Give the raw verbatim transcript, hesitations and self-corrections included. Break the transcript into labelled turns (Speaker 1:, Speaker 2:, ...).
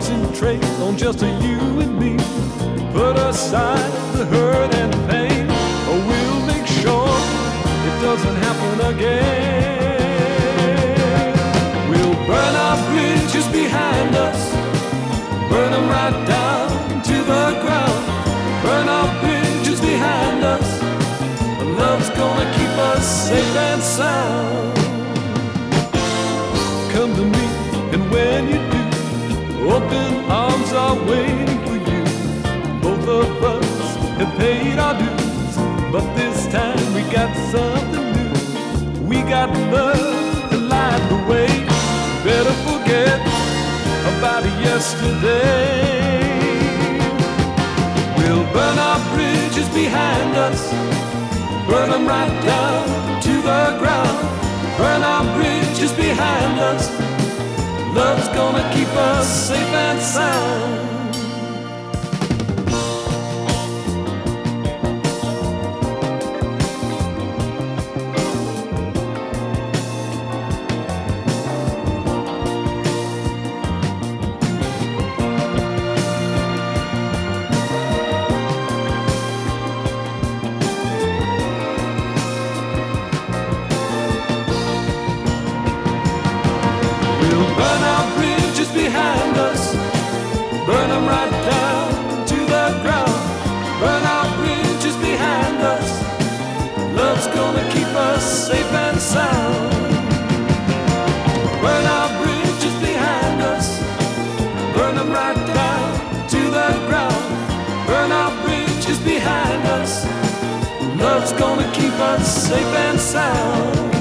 Speaker 1: concentrate on just a you and me. Put aside the hurt and pain, or we'll make sure it doesn't happen again. We'll burn our bridges behind us, burn them right down to the ground. Burn our bridges behind us, love's gonna keep us safe and sound. Come to me, and when you do, open arms are waiting for you. Both of us have paid our dues, but this time we got something new. We got love to light the way. Better forget about yesterday. We'll burn our bridges behind us, burn them right down to the ground. Burn our bridges behind us, love's gonna keep us safe and sound. Burn our bridges behind us, burn them right down to the ground. Burn our bridges behind us, love's gonna keep us safe and sound. Burn our bridges behind us, burn them right down to the ground. Burn our bridges behind us, love's gonna keep us safe and sound.